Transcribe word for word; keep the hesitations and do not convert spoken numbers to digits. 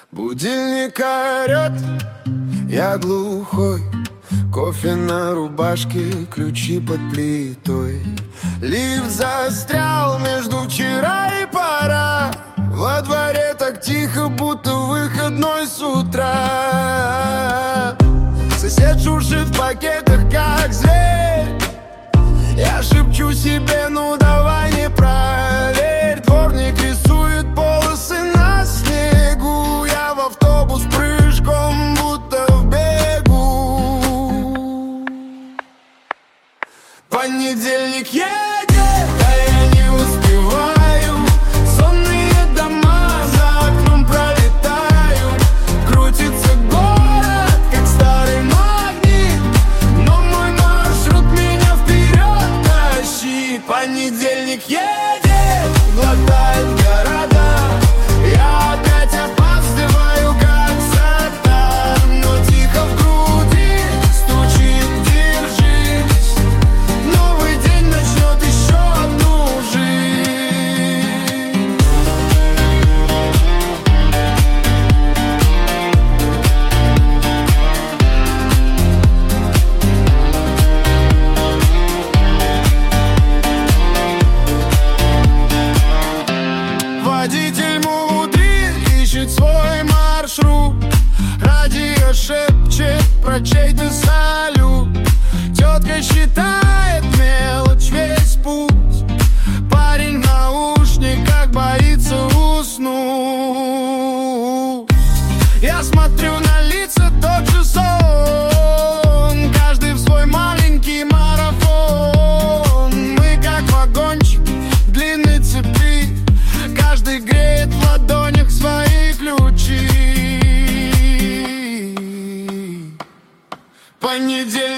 Будильник орёт, я глухой. Кофе на рубашке, ключи под плитой. Лифт застрял между вчера и пора. Во дворе так тихо, будто выходной с утра. Сосед шуршит в пакетах, как зверь. Я шепчу себе, ну давай не проверь. Дворник рисует полосы на снегу. Я в автобус прыжком, будто в бегу. Понедельник едет, а я не успеваю. Сонные дома за окном пролетают. Крутится город, как старый магнит, но мой маршрут меня вперед тащит. Понедельник едет, глотает города. Я опять опаздываю, как сатан, но тихо в груди стучит, держись. Новый день начнет еще одну жизнь. Водитель мудрит, ищет свой маршрут. Радио шепчет про чей-то салют. Тетка считает мелочь весь путь. Парень в наушниках боится уснуть. Я смотрю на лица, тот же сон. Каждый в свой маленький марафон. Мы как вагончики в длинной цепи. Каждый греет в ладонях свои ключи. Понедельник